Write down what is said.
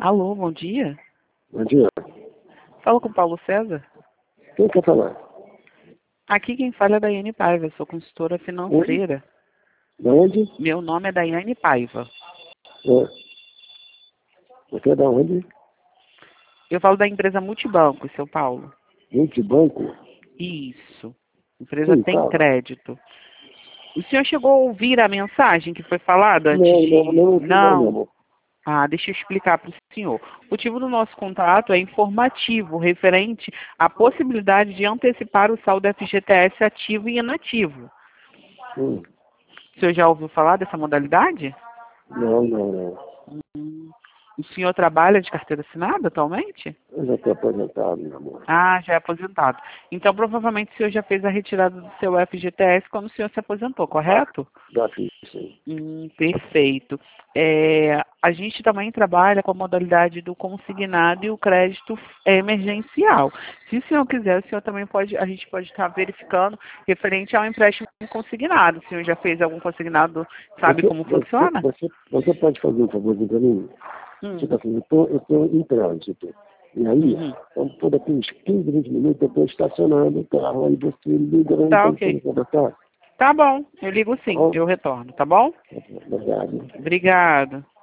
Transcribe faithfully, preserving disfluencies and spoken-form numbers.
Alô, bom dia. Bom dia. Fala com o Paulo César. Quem quer falar? Aqui quem fala é Daiane Paiva, sou consultora financeira. De onde? Meu nome é Daiane Paiva. É. Você é da onde? Eu falo da empresa Multibanco, seu Paulo. Multibanco? Isso. Empresa Sim, tem fala. crédito. O senhor chegou a ouvir a mensagem que foi falada antes Não, de... não, não ouvi não, meu amor. Ah, deixa eu explicar para o senhor. O motivo do nosso contato é informativo, referente à possibilidade de antecipar o saldo F G T S ativo e inativo. Hum. O senhor já ouviu falar dessa modalidade? Não, não, não. Hum. O senhor trabalha de carteira assinada atualmente? Eu já estou aposentado, meu amor. Ah, já é aposentado. Então, provavelmente, o senhor já fez a retirada do seu F G T S quando o senhor se aposentou, correto? Já fiz, sim. Hum, perfeito. É, a gente também trabalha com a modalidade do consignado e o crédito emergencial. Se o senhor quiser, o senhor também pode, a gente pode estar verificando referente ao empréstimo consignado. O senhor já fez algum consignado, sabe Você, como você, funciona? você, você pode fazer um favorzinho para mim? Hum. Tipo assim, eu estou eu tô em trânsito. E aí, Uhum. então, por daqui uns quinze, vinte minutos, eu estou estacionando o carro, aí você liga, não Tá, tem ok. como conversar. Tá bom, eu ligo Tá sim, bom? eu retorno, tá bom? Obrigado. Obrigada.